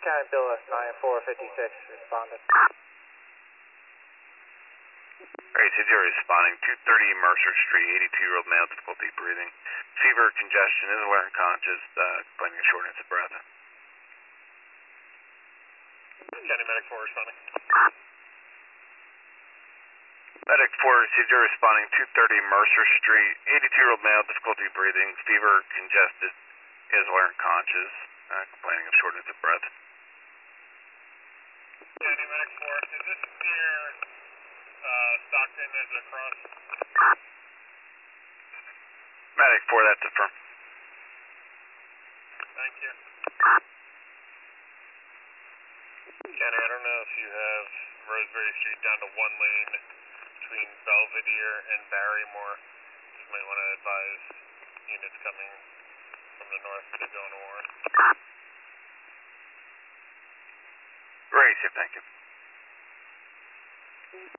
County BLS 9456 responded. Alright, CJ responding, 230 Mercer Street, 82-year-old male, difficulty breathing, fever, congestion, is aware and conscious, complaining of shortness of breath. County Medic 4 responding. Medic 4, CJ responding, 230 Mercer Street, 82-year-old male, difficulty breathing, fever, congested, is aware and conscious, complaining of shortness of breath. County Medic 4, is this near Stockton as a cross? Medic 4, that's affirmed. Thank you. County, I don't know if you have Roseberry Street down to one lane between Belvedere and Barrymore. Just might want to advise units coming from the north to go into Warren. Great, thank you.